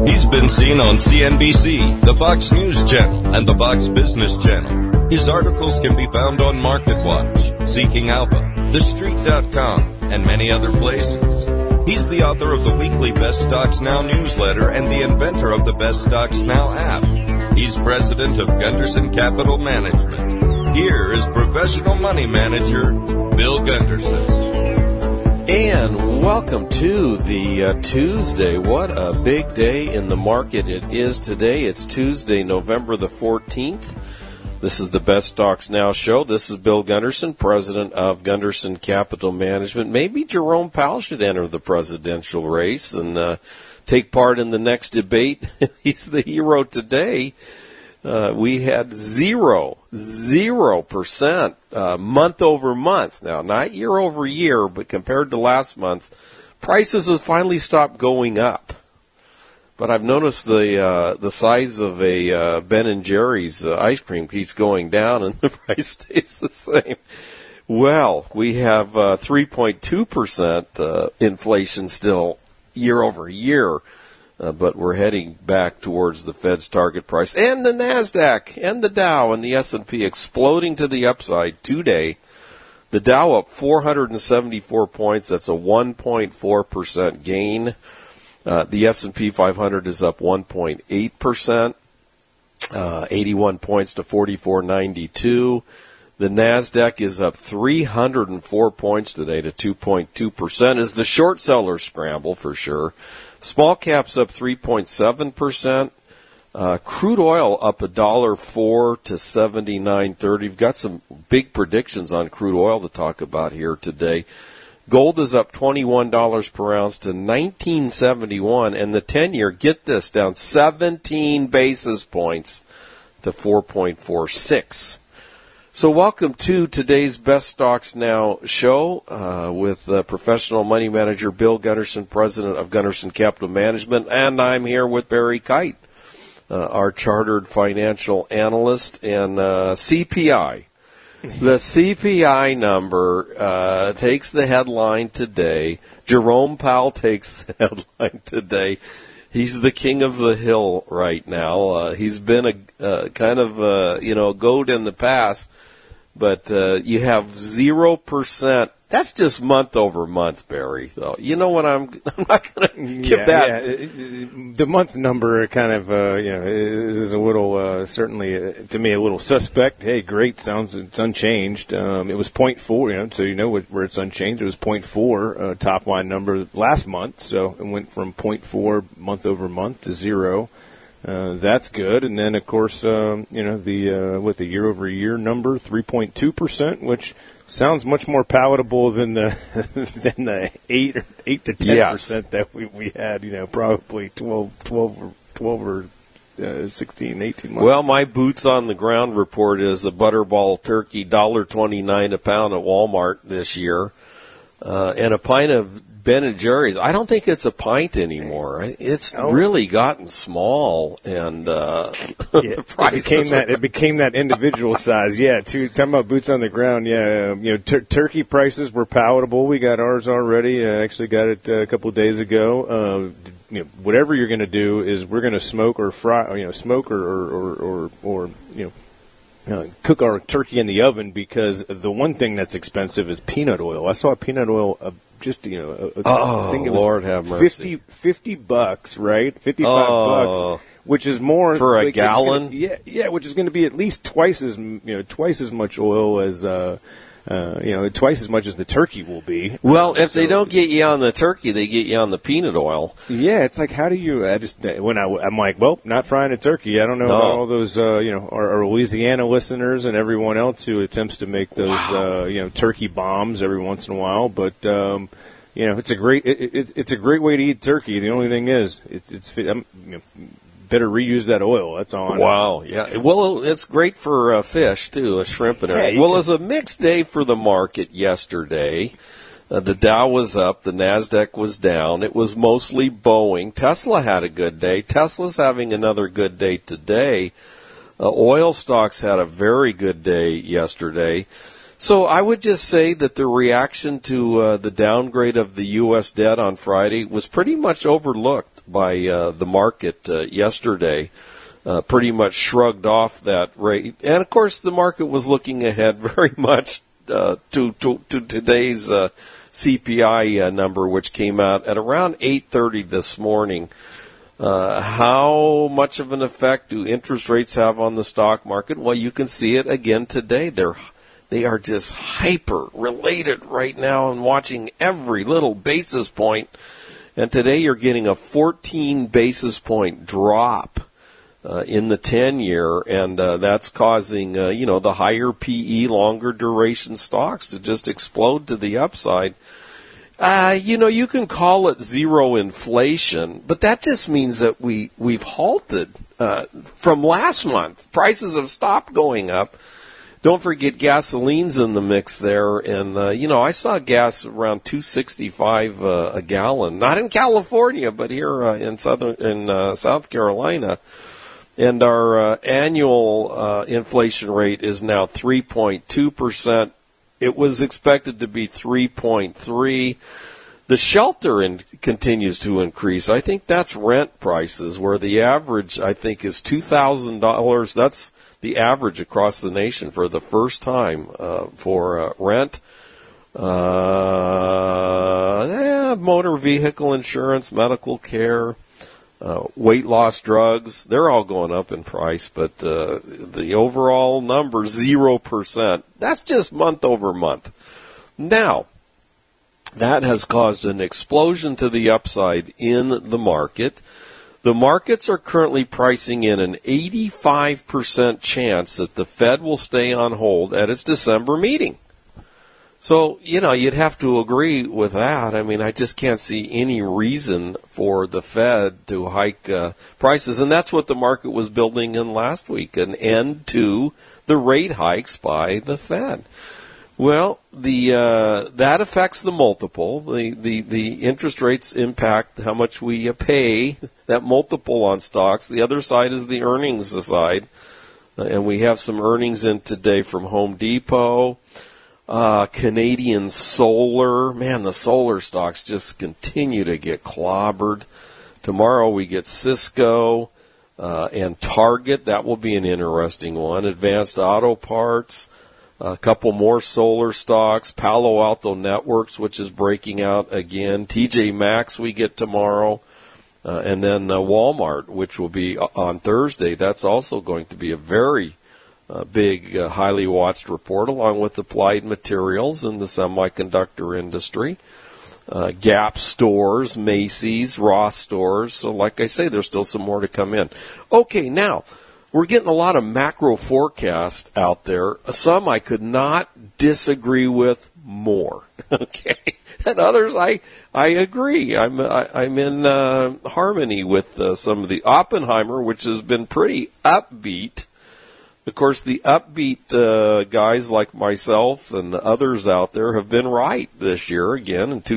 He's been seen on CNBC, the Fox News Channel, and the Fox Business Channel. His articles can be found on MarketWatch, Seeking Alpha, TheStreet.com, and many other places. He's the author of the weekly Best Stocks Now newsletter and the inventor of the Best Stocks Now app. He's president of Gunderson Capital Management. Here is professional money manager, Bill Gunderson. And welcome to the Tuesday. What a big day in the market it is today. It's Tuesday, November the 14th. This is the Best Stocks Now show. This is Bill Gunderson, president of Gunderson Capital Management. Maybe Jerome Powell should enter the presidential race and take part in the next debate. He's the hero today. We had 0% month over month. Now, not year over year, but compared to last month, prices have finally stopped going up. But I've noticed the size of a Ben & Jerry's ice cream keeps going down, and the price stays the same. Well, we have 3.2% inflation still year over year. But we're heading back towards the Fed's target price. And the NASDAQ and the Dow and the S&P exploding to the upside today. The Dow up 474 points. That's a 1.4% gain. The S&P 500 is up 1.8%, 81 points to 4492. The NASDAQ is up 304 points today to 2.2% as the short sellers scramble for sure. Small caps up 3.7%. Crude oil up $1.04 to $79.30. We've got some big predictions on crude oil to talk about here today. Gold is up $21 per ounce to $19.71, and the 10-year, get this, down 17 basis points to 4.46. So welcome to today's Best Stocks Now show with professional money manager Bill Gunderson, president of Gunderson Capital Management, and I'm here with Barry Kite, our chartered financial analyst, and CPI. The CPI number takes the headline today. Jerome Powell takes the headline today. He's the king of the hill right now. He's been a kind of a goat in the past. But you have 0%. That's just month over month, Barry. Though you know what I'm not going to give that. Yeah. The month number kind of is a little certainly to me a little suspect. Hey, great, sounds it's unchanged. It was 0.4, so you know where it's unchanged. It was 0.4 top line number last month, so it went from 0.4 month over month to 0. That's good, and then of course, the year over year number 3.2%, which sounds much more palatable than the 8 to 10% that we had. Probably 12 or 16, 18 months. Well, my boots on the ground report is a Butterball turkey $1.29 a pound at Walmart this year, and a pint of Ben & Jerry's. I don't think it's a pint anymore. It's really gotten small, and the prices it became that individual size. Yeah, talking about boots on the ground. Yeah, turkey prices were palatable. We got ours already. I actually got it a couple of days ago. Whatever you're going to do is we're going to smoke or fry, smoke or cook our turkey in the oven, because the one thing that's expensive is peanut oil. I saw peanut oil. I think it was Lord have mercy. $50, right? $55, which is more for a gallon. Which is going to be at least twice as much oil as twice as much as the turkey will be. Well, if they don't get you on the turkey, they get you on the peanut oil. Yeah, it's like, how do you? I'm like, well, not frying a turkey. I don't know about all those, our Louisiana listeners and everyone else who attempts to make those, turkey bombs every once in a while. But it's a great way to eat turkey. The only thing is, better reuse that oil. That's all. Wow. Yeah. Well, it's great for fish too, shrimp and everything. Well, it was a mixed day for the market yesterday. The Dow was up. The NASDAQ was down. It was mostly Boeing. Tesla had a good day. Tesla's having another good day today. Oil stocks had a very good day yesterday. So I would just say that the reaction to the downgrade of the U.S. debt on Friday was pretty much overlooked by the market yesterday. Pretty much shrugged off that rate. And, of course, the market was looking ahead very much to today's CPI number, which came out at around 8:30 this morning. How much of an effect do interest rates have on the stock market? Well, you can see it again today. They are just hyper-related right now and watching every little basis point. And today you're getting a 14 basis point drop in the 10-year, and that's causing, the higher PE, longer duration stocks to just explode to the upside. You can call it zero inflation, but that just means that we've halted from last month. Prices have stopped going up. Don't forget gasoline's in the mix there, and I saw gas around $2.65 a gallon. Not in California, but here in South Carolina. And our annual inflation rate is now 3.2%. It was expected to be 3.3. The shelter continues to increase. I think that's rent prices, where the average, I think, is $2,000. That's the average across the nation for the first time for rent. Motor vehicle insurance, medical care, weight loss drugs, they're all going up in price, but the overall number, 0%. That's just month over month. Now, that has caused an explosion to the upside in the market. The markets are currently pricing in an 85% chance that the Fed will stay on hold at its December meeting. So, you'd have to agree with that. I mean, I just can't see any reason for the Fed to hike prices. And that's what the market was building in last week, an end to the rate hikes by the Fed. Well, that affects the multiple. The interest rates impact how much we pay, that multiple on stocks. The other side is the earnings side. And we have some earnings in today from Home Depot. Canadian Solar, man, the solar stocks just continue to get clobbered. Tomorrow we get Cisco and Target. That will be an interesting one. Advanced Auto Parts, a couple more solar stocks. Palo Alto Networks, which is breaking out again. TJ Maxx we get tomorrow. And then Walmart, which will be on Thursday. That's also going to be a very big, highly watched report, along with Applied Materials in the semiconductor industry. Gap stores, Macy's, Ross stores. So like I say, there's still some more to come in. Okay, now, we're getting a lot of macro forecasts out there. Some I could not disagree with more. Okay, and others I agree. I'm in harmony with some of the Oppenheimer, which has been pretty upbeat. Of course, the upbeat guys like myself and the others out there have been right this year, again, in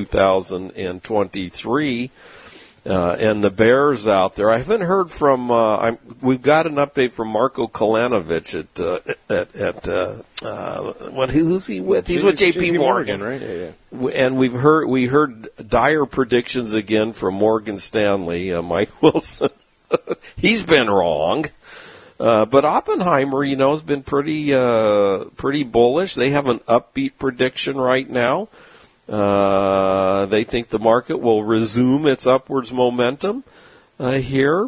2023. And the bears out there, I haven't heard from, we've got an update from Marko Kolanovic who's he with? He's with JP Morgan, right? Yeah. And we heard dire predictions again from Morgan Stanley, Mike Wilson. He's been wrong. But Oppenheimer, has been pretty bullish. They have an upbeat prediction right now. They think the market will resume its upwards momentum here.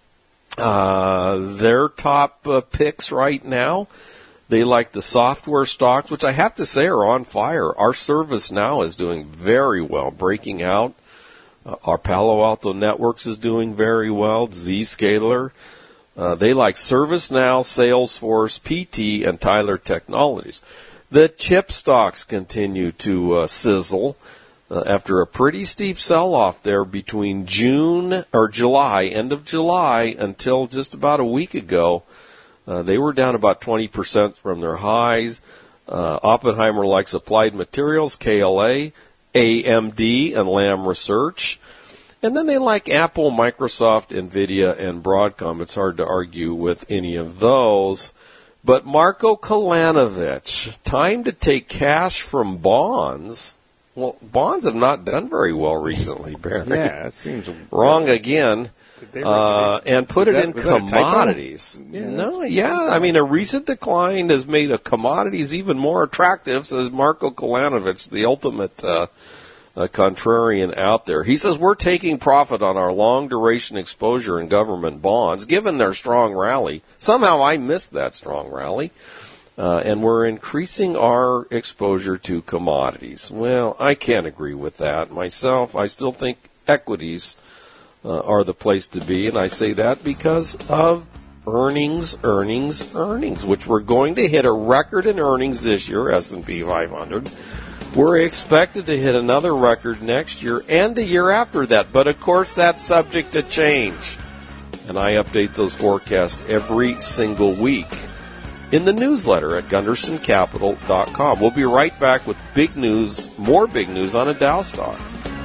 Their top picks right now, they like the software stocks, which I have to say are on fire. Our ServiceNow is doing very well, breaking out. Our Palo Alto Networks is doing very well. Zscaler. They like ServiceNow, Salesforce, PT, and Tyler Technologies. The chip stocks continue to sizzle after a pretty steep sell-off there between end of July, until just about a week ago. They were down about 20% from their highs. Oppenheimer likes Applied Materials, KLA, AMD, and Lam Research. And then they like Apple, Microsoft, NVIDIA, and Broadcom. It's hard to argue with any of those. But Marko Kolanovic, time to take cash from bonds Well, bonds have not done very well recently, Barry. Yeah, it seems wrong again. And put it in commodities. Yeah, I mean, a recent decline has made commodities even more attractive, says Marko Kolanovic, the ultimate contrarian out there. He says, we're taking profit on our long-duration exposure in government bonds, given their strong rally. Somehow I missed that strong rally. And we're increasing our exposure to commodities. Well, I can't agree with that myself. I still think equities are the place to be, and I say that because of earnings, which we're going to hit a record in earnings this year, S&P 500. We're expected to hit another record next year and the year after that, but of course that's subject to change. And I update those forecasts every single week in the newsletter at GundersonCapital.com. We'll be right back with big news, more big news on a Dow stock.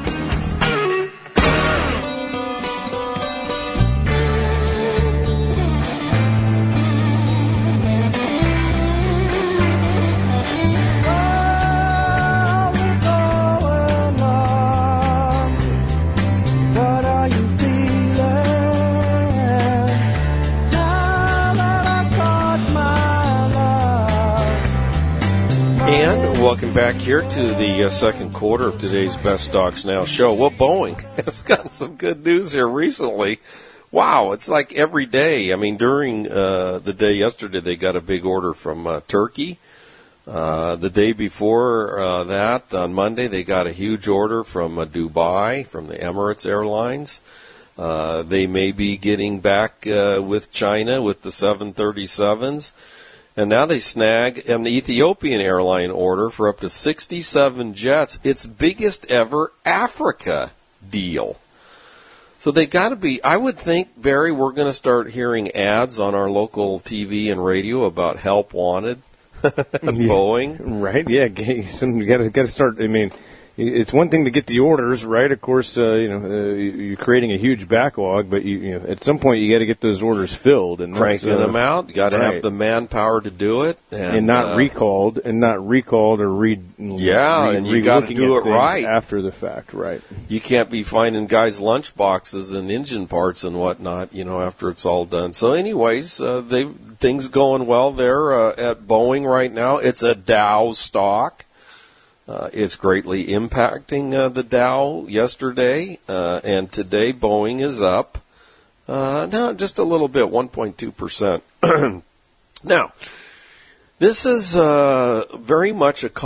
Welcome back here to the second quarter of today's Best Stocks Now show. Well, Boeing has gotten some good news here recently. Wow, it's like every day. I mean, during the day yesterday, they got a big order from Turkey. The day before that, on Monday, they got a huge order from Dubai, from the Emirates Airlines. They may be getting back with China with the 737s. And now they snag an Ethiopian airline order for up to 67 jets, its biggest ever Africa deal. So they got to be, I would think, Barry, we're going to start hearing ads on our local TV and radio about help wanted. Boeing. Right, yeah. You got to start, I mean, it's one thing to get the orders, right? Of course, you're creating a huge backlog, but at some point you got to get those orders filled and cranking them out. You got to have the manpower to do it, and not recalled, or and you got to do it right after the fact, right? You can't be finding guys' lunch boxes and engine parts and whatnot, after it's all done. So, anyways, things going well there at Boeing right now. It's a Dow stock. It's greatly impacting the Dow yesterday, and today Boeing is up. Now, just a little bit, 1.2%. Now, this is very much a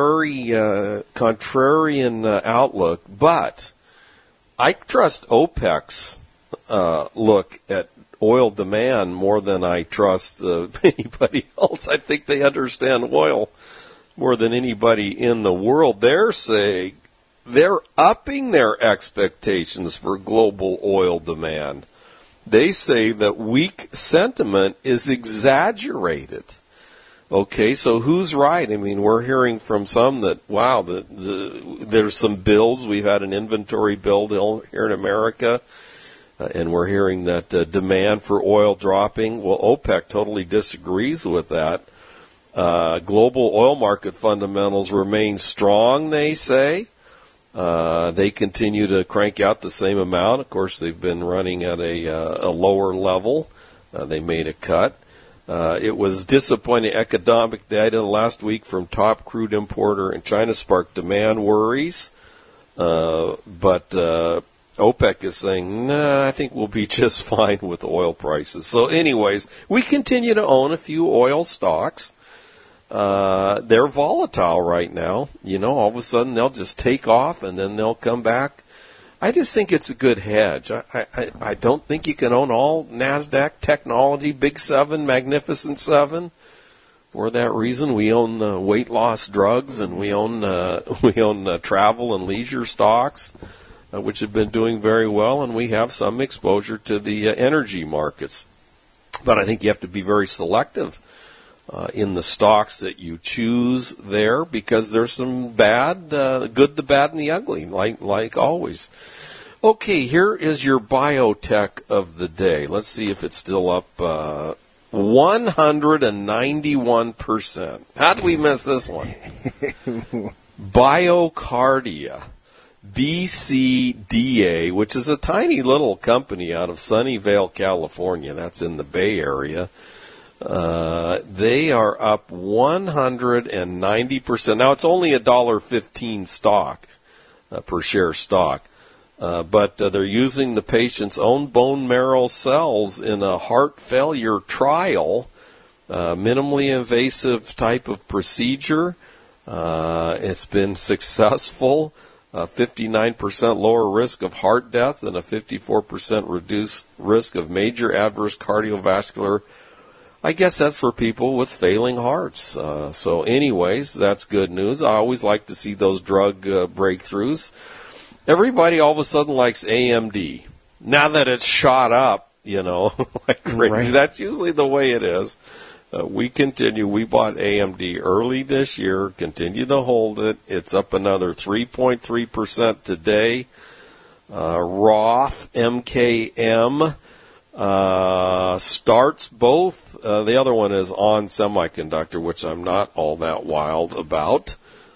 contrarian outlook, but I trust OPEC's look at oil demand more than I trust anybody else. I think they understand oil more than anybody in the world. They're saying they're upping their expectations for global oil demand. They say that weak sentiment is exaggerated. Okay, so who's right? I mean, we're hearing from some that, wow, there's some bills. We've had an inventory build here in America, and we're hearing that demand for oil dropping. Well, OPEC totally disagrees with that. Global oil market fundamentals remain strong, they say. They continue to crank out the same amount. Of course, they've been running at a lower level. They made a cut. It was disappointing economic data last week from top crude importer in China sparked demand worries. But OPEC is saying, nah, I think we'll be just fine with oil prices. So anyways, we continue to own a few oil stocks. They're volatile right now. All of a sudden they'll just take off and then they'll come back. I just think it's a good hedge. I don't think you can own all NASDAQ technology, Big Seven, Magnificent Seven. For that reason, we own weight loss drugs and we own travel and leisure stocks, which have been doing very well, and we have some exposure to the energy markets. But I think you have to be very selective in the stocks that you choose there, because there's some bad, good, the bad, and the ugly, like always. Okay, here is your biotech of the day. Let's see if it's still up 191%. How did we miss this one? BioCardia, BCDA, which is a tiny little company out of Sunnyvale, California. That's in the Bay Area. They are up 190%. Now, it's only $1.15 stock, per share stock. But they're using the patient's own bone marrow cells in a heart failure trial, minimally invasive type of procedure. It's been successful, 59% lower risk of heart death and a 54% reduced risk of major adverse cardiovascular. I guess that's for people with failing hearts. So anyways, that's good news. I always like to see those drug breakthroughs. Everybody all of a sudden likes AMD. Now that it's shot up, like crazy. Right. That's usually the way it is. We continue. We bought AMD early this year, continue to hold it. It's up another 3.3% today. Roth, MKM, starts both. The other one is On Semiconductor, which I'm not all that wild about.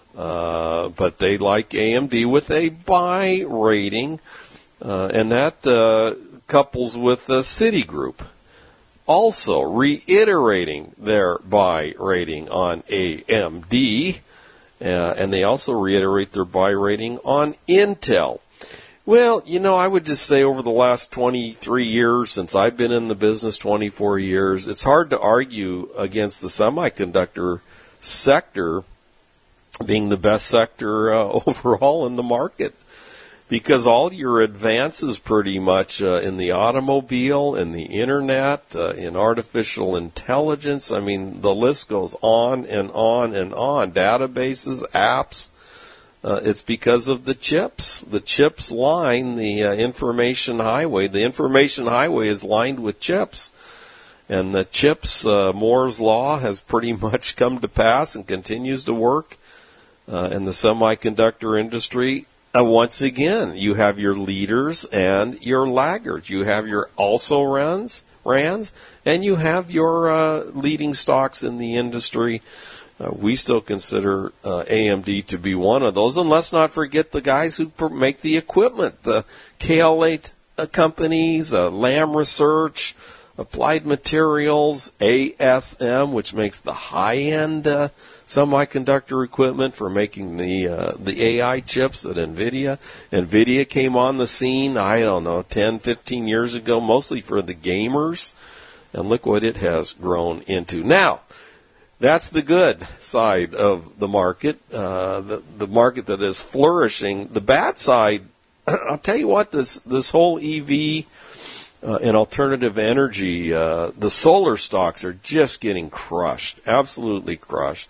But they like AMD with a buy rating, and that couples with Citigroup. Also reiterating their buy rating on AMD, and they also reiterate their buy rating on Intel. Well, I would just say over the last 23 years, since I've been in the business 24 years, it's hard to argue against the semiconductor sector being the best sector overall in the market, because all your advances pretty much in the automobile, in the internet, in artificial intelligence, I mean, the list goes on and on and on. Databases, apps, it's because of the chips. The chips line the information highway. The information highway is lined with chips. And the chips, Moore's Law has pretty much come to pass and continues to work. In the semiconductor industry, once again, you have your leaders and your laggards. You have your also-rans, and you have your leading stocks in the industry. We still consider AMD to be one of those. And let's not forget the guys who make the equipment, the KLA companies, Lam Research, Applied Materials, ASM, which makes the high-end semiconductor equipment for making the AI chips at NVIDIA. NVIDIA came on the scene, 10, 15 years ago, mostly for the gamers, and look what it has grown into. Now, that's the good side of the market, the market that is flourishing. The bad side, I'll tell you what, this whole EV and alternative energy, the solar stocks are just getting crushed, absolutely crushed.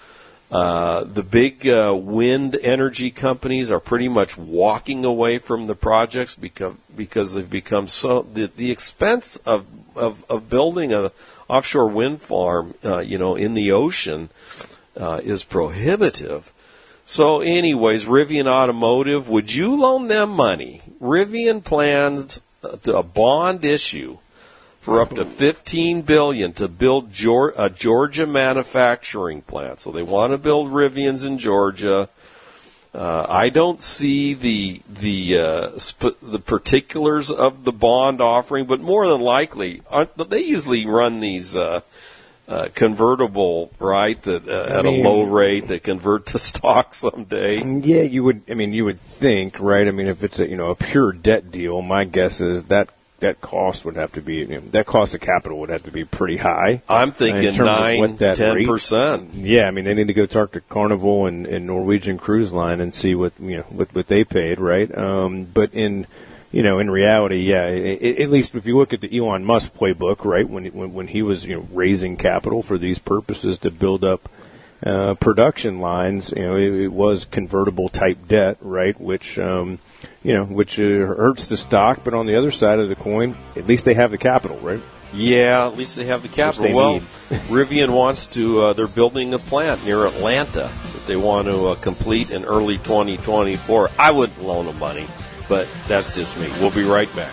The big wind energy companies are pretty much walking away from the projects because they've become so the expense of building a offshore wind farm, in the ocean, is prohibitive. So, anyways, Rivian Automotive, would you loan them money? Rivian plans a bond issue for up to $15 billion to build a Georgia manufacturing plant. So they want to build Rivians in Georgia. I don't see the particulars of the bond offering, but more than likely, they usually run these convertible, right? That at a low rate that convert to stock someday. Yeah, you would think, right? I mean, if it's a pure debt deal, my guess is that cost would have to be, that cost of capital would have to be pretty high. I'm thinking 9-10%. Yeah, I mean, they need to go talk to Carnival and Norwegian Cruise Line and see what they paid, right? But in reality, yeah, at least if you look at the Elon Musk playbook, right, when he was raising capital for these purposes to build up production lines, it was convertible type debt, right, which hurts the stock, but on the other side of the coin, at least they have the capital, right? Yeah, at least they have the capital. Well, Rivian wants to, they're building a plant near Atlanta that they want to complete in early 2024. I wouldn't loan them money, but that's just me. We'll be right back.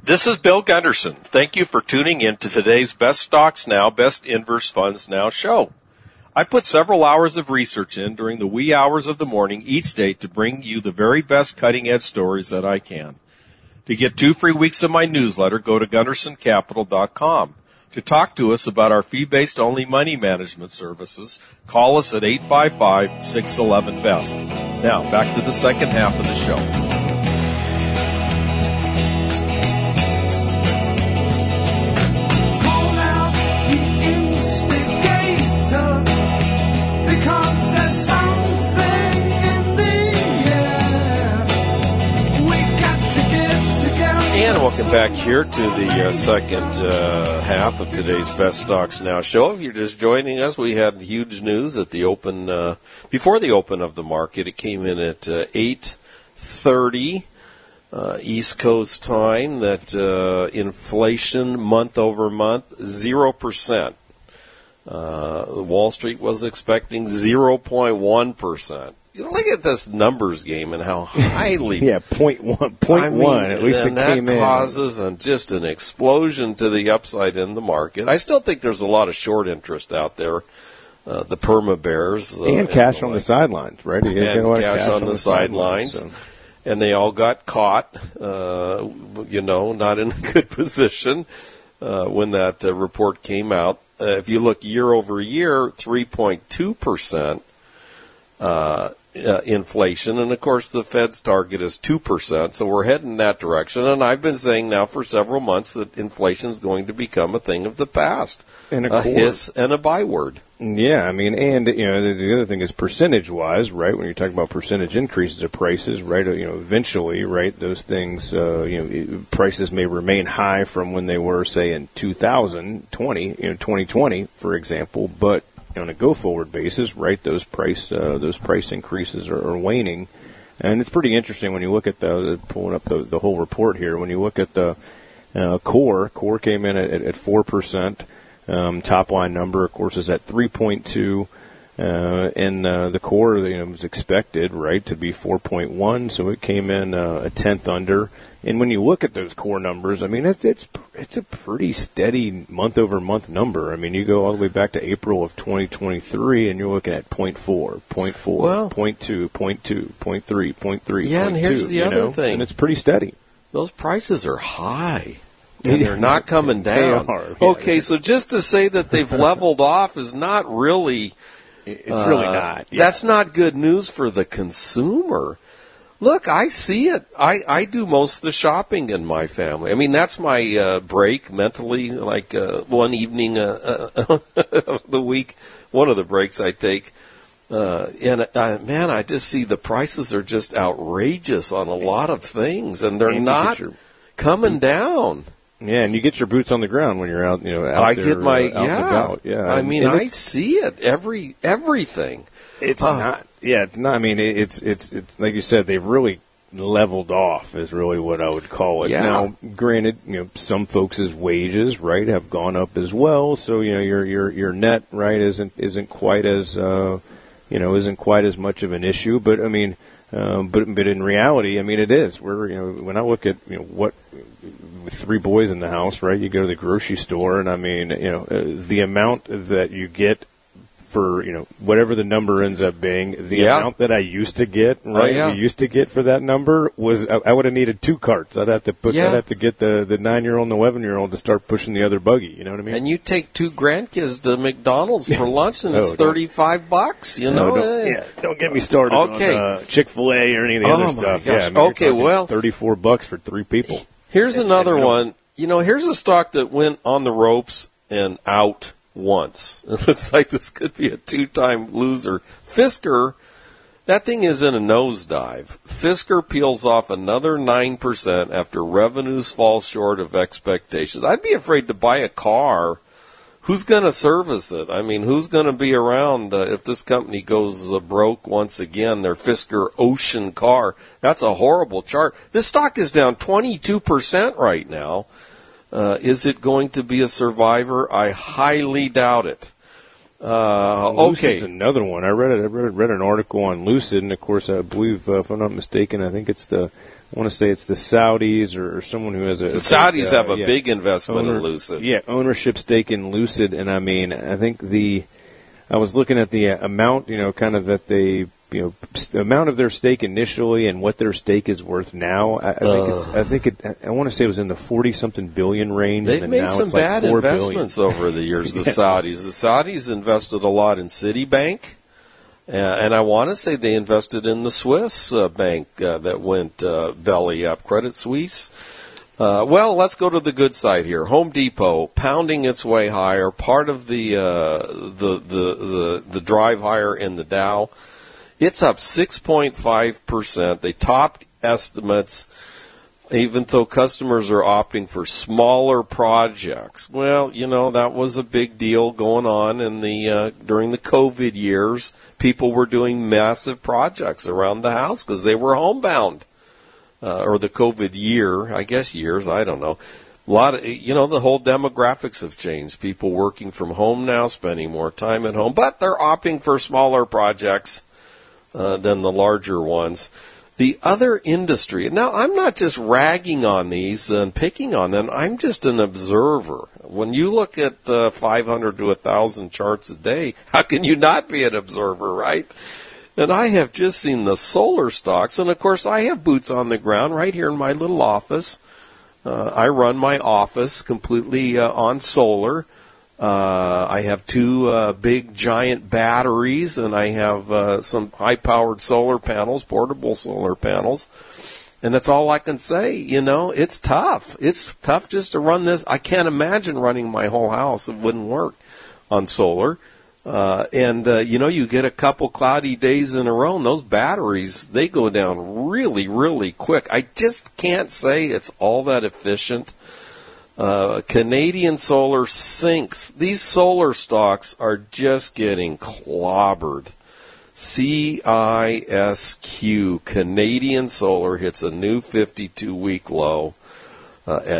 This is Bill Gunderson. Thank you for tuning in to today's Best Stocks Now, Best Inverse Funds Now show. I put several hours of research in during the wee hours of the morning each day to bring you the very best cutting-edge stories that I can. To get 2 free weeks of my newsletter, go to GundersonCapital.com. To talk to us about our fee-based only money management services, call us at 855-611-BEST. Now, back to the second half of the show. And welcome back here to the second half of today's Best Stocks Now show. If you're just joining us, we had huge news at the open, before the open of the market. It came in at 8:30 East Coast time that inflation month over month 0%. Wall Street was expecting 0.1%. Look at this numbers game and how highly... yeah, 0.1, at least it came in. And that causes just an explosion to the upside in the market. I still think there's a lot of short interest out there, the perma bears. And cash on the sidelines, right? And cash on the sidelines. So. And they all got caught, not in a good position when that report came out. If you look year over year, 3.2%. Inflation, and of course the Fed's target is 2%, so we're heading that direction. And I've been saying now for several months that inflation is going to become a thing of the past, and a hiss and a byword. Yeah, I mean, and the other thing is percentage-wise, right? When you're talking about percentage increases of prices, right? Eventually, right? Those things, prices may remain high from when they were, say, in 2020, for example, but on a go-forward basis, right, those price increases are waning, and it's pretty interesting when you look at pulling up the whole report here. When you look at the core came in at 4%. Top line number, of course, is at 3.2, and the core was expected, right, to be 4.1, so it came in a tenth under. And when you look at those core numbers, I mean, it's a pretty steady month-over-month number. I mean, you go all the way back to April of 2023, and you're looking at 0.4, 0.4, 0.2, 0.2, 0.3, 0.3, yeah, 0.2, and here's the other thing. And it's pretty steady. Those prices are high. And they're not coming down. They are, yeah. Okay, so just to say that they've leveled off is not really... It's really not. Yeah. That's not good news for the consumer. Look, I see it. I do most of the shopping in my family. I mean, that's my break mentally, like one evening of the week, one of the breaks I take. I just see the prices are just outrageous on a lot of things, and they're not coming down. Yeah, and you get your boots on the ground when you're out, I there, get my, out and about. Yeah. I mean, I see it, everything. It's not, it's not, I mean, it's like you said, they've really leveled off is really what I would call it. Yeah. Now, granted, some folks' wages, right, have gone up as well, so, your net, right, isn't quite as, isn't quite as much of an issue, but I mean, but in reality, I mean, it is. When I look at, what, with 3 boys in the house, right, you go to the grocery store, and I mean, the amount that you get for, whatever the number ends up being, the amount that I used to get, right, we used to get for that number was, I would have needed 2 carts. I'd have to get the 9-year-old and the 11-year-old to start pushing the other buggy, you know what I mean? And you take 2 grandkids to McDonald's for lunch, and it's $35, don't get me started on Chick-fil-A or any of the other stuff. Gosh. Yeah, I mean, $34 for 3 people. Here's another one. Here's a stock that went on the ropes and out once. It looks like this could be a 2-time loser. Fisker, that thing is in a nosedive. Fisker peels off another 9% after revenues fall short of expectations. I'd be afraid to buy a car. Who's going to service it? I mean, who's going to be around if this company goes broke once again? Their Fisker Ocean car. That's a horrible chart. This stock is down 22% right now. Is it going to be a survivor? I highly doubt it. Lucid's another one. I read an article on Lucid, and of course, I believe, if I'm not mistaken, I think it's the I want to say it's the Saudis or someone who has a... The Saudis have a big investment in Lucid. Yeah, ownership stake in Lucid, and I mean, I think I was looking at the amount, kind of that they... amount of their stake initially and what their stake is worth now. I want to say it was in the 40-something billion range. They've and made now some it's like bad $4 investments over the years, the Saudis. The Saudis invested a lot in Citibank, and I want to say they invested in the Swiss bank that went belly up, Credit Suisse. Well, let's go to the good side here. Home Depot pounding its way higher, part of the drive higher in the Dow. It's up 6.5%. They topped estimates, even though customers are opting for smaller projects. Well, that was a big deal going on in during the COVID years. People were doing massive projects around the house because they were homebound. Or the COVID year, I guess years, I don't know. A lot of, the whole demographics have changed. People working from home now, spending more time at home, but they're opting for smaller projects than the larger ones. The other industry, now I'm not just ragging on these and picking on them, I'm just an observer. When you look at 500 to 1,000 charts a day, how can you not be an observer, right? And I have just seen the solar stocks, and of course I have boots on the ground right here in my little office. I run my office completely on solar. I have two big giant batteries, and I have some high-powered solar panels, portable solar panels. And that's all I can say. It's tough. It's tough just to run this. I can't imagine running my whole house. It wouldn't work on solar. You get a couple cloudy days in a row, and those batteries, they go down really, really quick. I just can't say it's all that efficient. Canadian Solar sinks. These solar stocks are just getting clobbered. CISQ, Canadian Solar, hits a new 52-week low at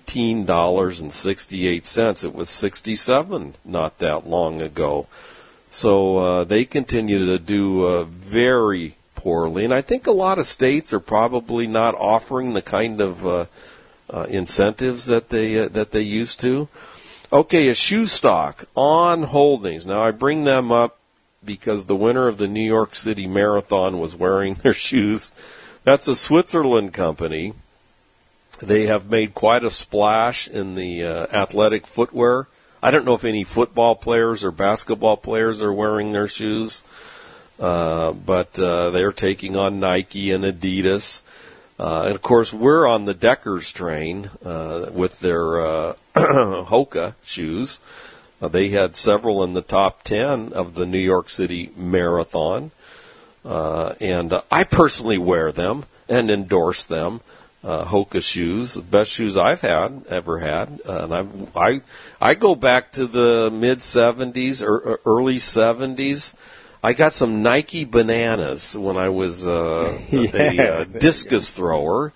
$19.68. It was $67 not that long ago. So they continue to do very poorly. And I think a lot of states are probably not offering the kind of incentives that they used to. Okay, a shoe stock, On Holdings. Now I bring them up because the winner of the New York City Marathon was wearing their shoes. That's a Switzerland company. They have made quite a splash in the athletic footwear. I don't know if any football players or basketball players are wearing their shoes, but they're taking on Nike and Adidas. And, of course, we're on the Deckers train with their Hoka shoes. They had several in the top 10 of the New York City Marathon. And I personally wear them and endorse them. Hoka shoes, the best shoes I've ever had. And I go back to the mid-'70s or early '70s. I got some Nike Bananas when I was a discus thrower.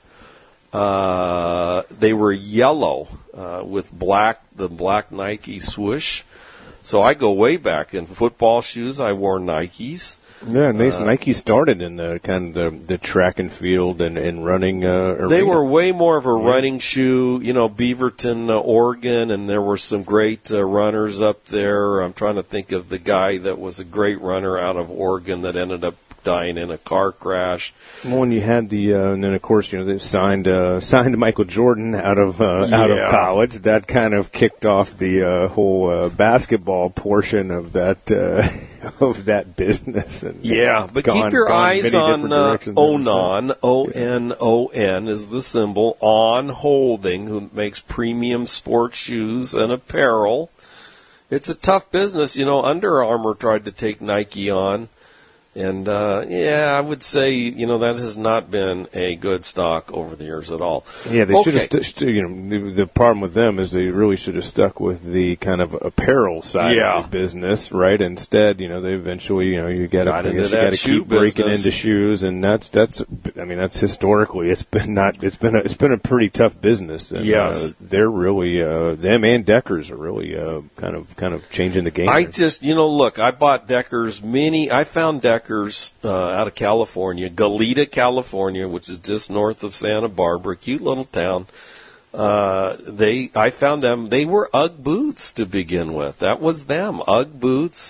They were yellow with the black Nike swoosh. So I go way back. In football shoes, I wore Nikes. Yeah, Nike started in the kind of the track and field and running arena. They were way more of a running shoe, Beaverton, Oregon, and there were some great runners up there. I'm trying to think of the guy that was a great runner out of Oregon that ended up dying in a car crash. Well, when you had and then of course they signed Michael Jordan out of college. That kind of kicked off the whole basketball portion of that business. And but keep your eyes on Onan. ONON is the symbol. On Holding, who makes premium sports shoes and apparel. It's a tough business. Under Armour tried to take Nike on. And, I would say, that has not been a good stock over the years at all. Yeah, they should have, the problem with them is they really should have stuck with the kind of apparel side of the business, right? Instead, they eventually, you got to keep breaking into shoes, and that's historically, it's been a pretty tough business. And, they're really, them and Deckers are really, kind of changing the game. I just, look, I bought Deckers I found Deckers Deckers out of California, Goleta, California, which is just north of Santa Barbara, cute little town. I found them. They were UGG boots to begin with. That was them. UGG boots.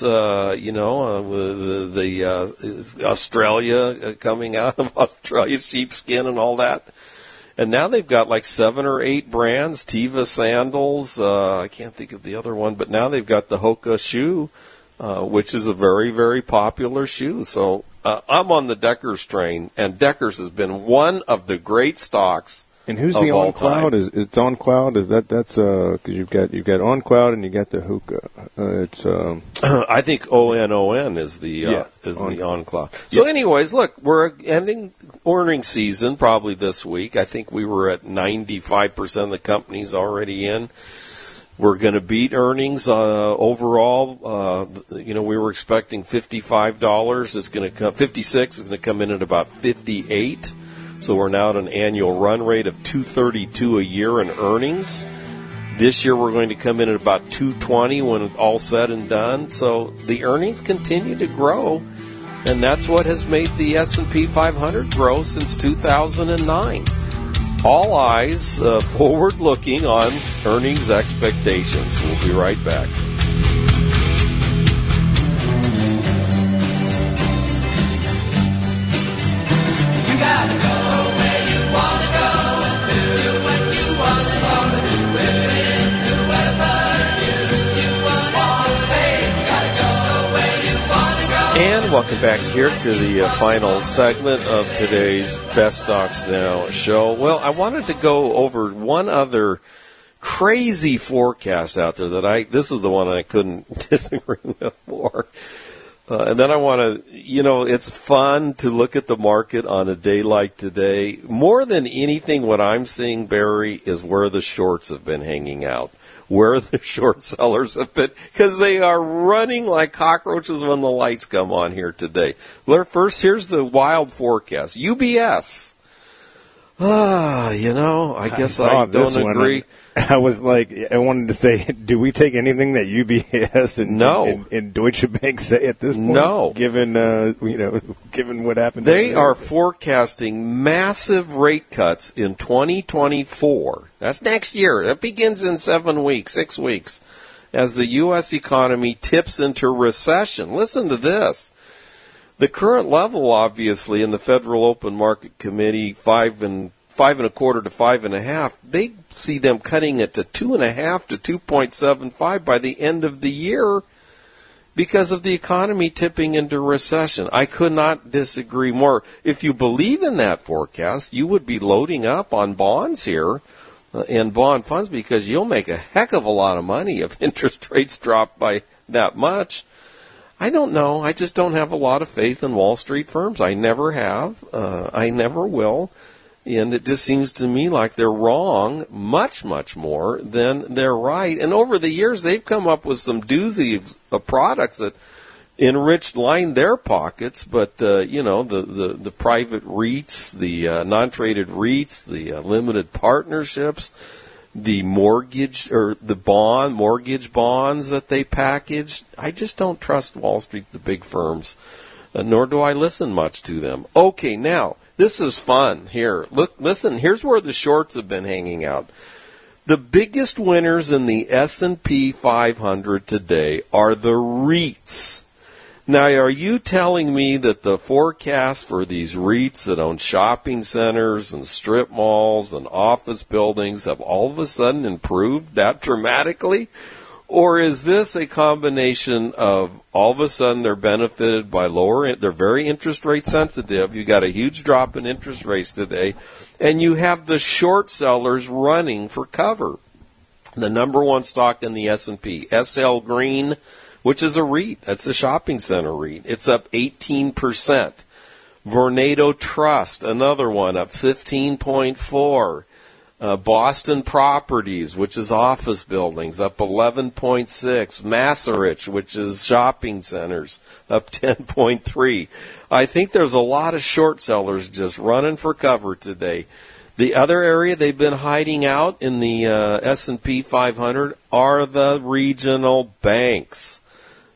Australia coming out of Australia, sheepskin and all that. And now they've got like 7 or 8 brands. Teva sandals. I can't think of the other one, but now they've got the Hoka shoe, which is a very, very popular shoe. So I'm on the Deckers train, and Deckers has been one of the great stocks. And who's the On Cloud? It's On Cloud? That's because you've got On Cloud and you got the Hoka. I think ONON is the On Cloud. So, anyways, look, we're ending earnings season probably this week. I think we were at 95% of the companies already in. We're going to beat earnings overall. We were expecting $55. It's going to come 56. It's going to come in at about 58. So we're now at an annual run rate of $232 a year in earnings. This year we're going to come in at about $220 when it's all said and done. So the earnings continue to grow, and that's what has made the S&P 500 grow since 2009. All eyes forward-looking on earnings expectations. We'll be right back. You gotta go. And welcome back here to the final segment of today's Best Stocks Now show. Well, I wanted to go over one other crazy forecast out there this is the one I couldn't disagree with more. And then I want to, it's fun to look at the market on a day like today. More than anything, what I'm seeing, Barry, is where the shorts have been hanging out. Where the short sellers have been, because they are running like cockroaches when the lights come on here today. First, here's the wild forecast. UBS. I guess I don't agree. I was like, I wanted to say, do we take anything that UBS and Deutsche Bank say at this point? No. Given what happened. They are forecasting massive rate cuts in 2024. That's next year. That begins in 6 weeks, as the U.S. economy tips into recession. Listen to this. The current level, obviously, in the Federal Open Market Committee, 5.25 to 5.5, they see them cutting it to 2.5 to 2.75 by the end of the year because of the economy tipping into recession. I could not disagree more. If you believe in that forecast, you would be loading up on bonds here and bond funds, because you'll make a heck of a lot of money if interest rates drop by that much. I don't know. I just don't have a lot of faith in Wall Street firms. I never have. I never will. And it just seems to me like they're wrong much, much more than they're right. And over the years, they've come up with some doozies of products that line their pockets. But, the private REITs, the non-traded REITs, the limited partnerships, the mortgage bonds that they package. I just don't trust Wall Street, the big firms, nor do I listen much to them. Okay, now, this is fun here. Listen, here's where the shorts have been hanging out. The biggest winners in the S&P 500 today are the REITs. Now, are you telling me that the forecast for these REITs that own shopping centers and strip malls and office buildings have all of a sudden improved that dramatically? Or is this a combination of all of a sudden they're benefited by they're very interest rate sensitive. You got a huge drop in interest rates today, and you have the short sellers running for cover. The number one stock in the S&P, SL Green, which is a REIT. That's a shopping center REIT. It's up 18%. Vornado Trust, another one, up 15.4%. Boston Properties, which is office buildings, up 11.6%. Macerich, which is shopping centers, up 10.3%. I think there's a lot of short sellers just running for cover today. The other area they've been hiding out in the S&P 500 are the regional banks.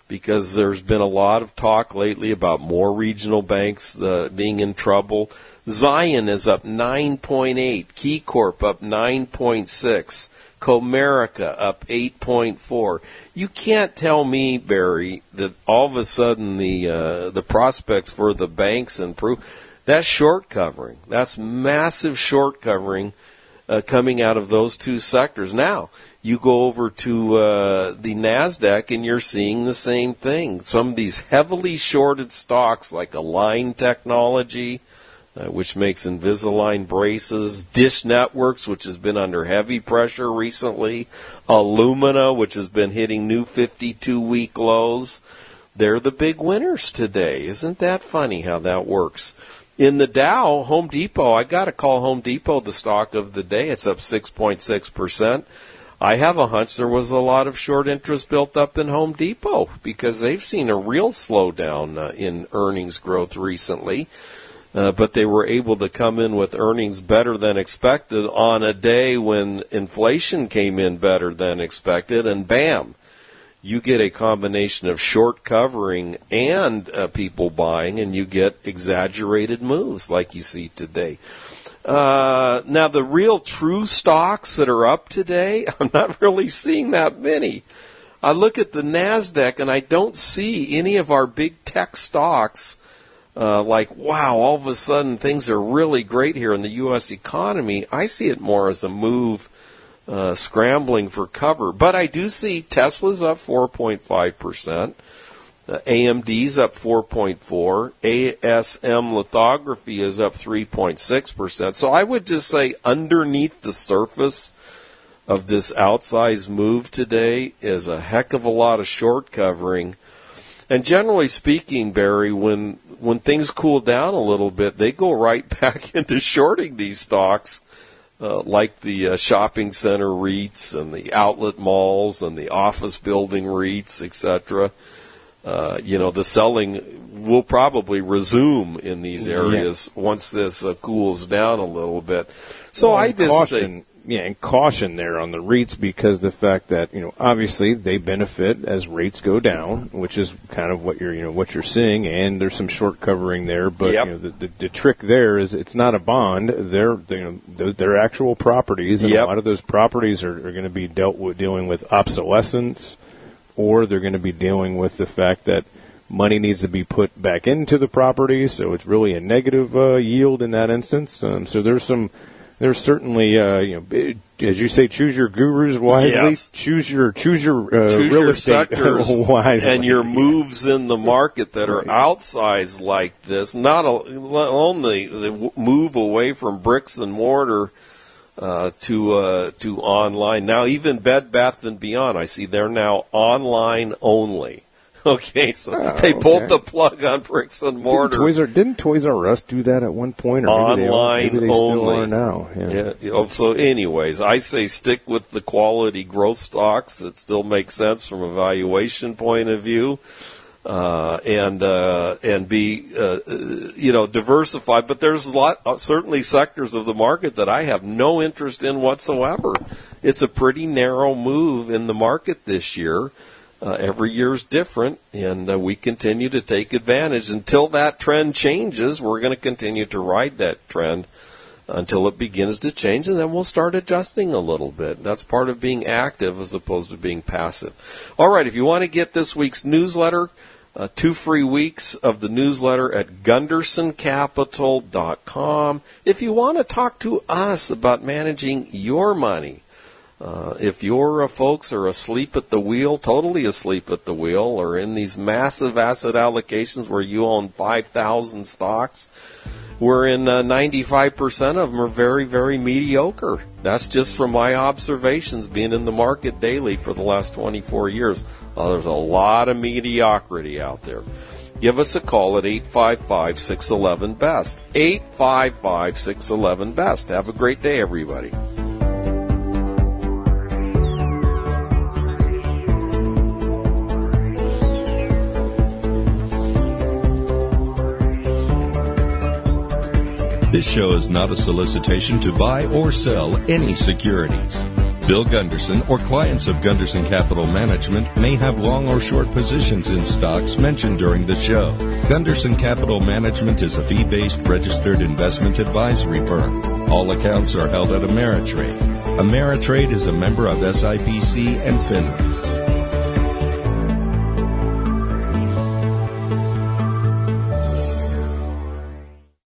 because there's been a lot of talk lately about more regional banks being in trouble. Zion is up 9.8, KeyCorp up 9.6, Comerica up 8.4. You can't tell me, Barry, that all of a sudden the prospects for the banks improve. That's short covering. That's massive short covering coming out of those two sectors. Now, you go over to the NASDAQ and you're seeing the same thing. Some of these heavily shorted stocks like Align Technology, which makes Invisalign braces, Dish Networks, which has been under heavy pressure recently, Illumina, which has been hitting new 52-week lows. They're the big winners today. Isn't that funny how that works? In the Dow, Home Depot, I got to call Home Depot the stock of the day. It's up 6.6%. I have a hunch there was a lot of short interest built up in Home Depot because they've seen a real slowdown in earnings growth recently. But they were able to come in with earnings better than expected on a day when inflation came in better than expected, and bam, you get a combination of short covering and people buying, and you get exaggerated moves like you see today. Now, the real true stocks that are up today, I'm not really seeing that many. I look at the NASDAQ, and I don't see any of our big tech stocks like, wow, all of a sudden things are really great here in the U.S. economy. I see it more as a move scrambling for cover. But I do see Tesla's up 4.5%. AMD's up 4.4%. ASM Lithography is up 3.6%. So I would just say underneath the surface of this outsized move today is a heck of a lot of short covering. And generally speaking, Barry, when things cool down a little bit, they go right back into shorting these stocks, like the shopping center REITs and the outlet malls and the office building REITs, etc. The selling will probably resume in these areas once this cools down a little bit. So I just say... Yeah, and caution there on the REITs because the fact that, obviously they benefit as rates go down, which is kind of what you're seeing, and there's some short covering there. But the trick there is it's not a bond; they're actual properties, and a lot of those properties are going to be dealing with obsolescence, or they're going to be dealing with the fact that money needs to be put back into the property, so it's really a negative yield in that instance. So there's certainly, as you say, choose your gurus wisely. Yes. Choose your real estate wisely, and your moves in the market that are outsized like this. Not only the move away from bricks and mortar to online. Now, even Bed Bath & Beyond, I see they're now online only. Okay, so they pulled the plug on bricks and mortar. Didn't Toys R Us do that at one point? Or online maybe they only. Still are now. Yeah. So anyways, I say stick with the quality growth stocks that still make sense from a valuation point of view, and be diversified. But there's certainly sectors of the market that I have no interest in whatsoever. It's a pretty narrow move in the market this year. Every year is different, and we continue to take advantage. Until that trend changes, we're going to continue to ride that trend until it begins to change, and then we'll start adjusting a little bit. That's part of being active as opposed to being passive. All right, if you want to get this week's newsletter, 2 free weeks of the newsletter at GundersonCapital.com. If you want to talk to us about managing your money, if your folks are asleep at the wheel, totally asleep at the wheel, or in these massive asset allocations where you own 5,000 stocks, wherein 95% of them are very, very mediocre. That's just from my observations being in the market daily for the last 24 years. There's a lot of mediocrity out there. Give us a call at 855-611-BEST. 855-611-BEST. Have a great day, everybody. This show is not a solicitation to buy or sell any securities. Bill Gunderson or clients of Gunderson Capital Management may have long or short positions in stocks mentioned during the show. Gunderson Capital Management is a fee-based registered investment advisory firm. All accounts are held at Ameritrade. Ameritrade is a member of SIPC and FINRA.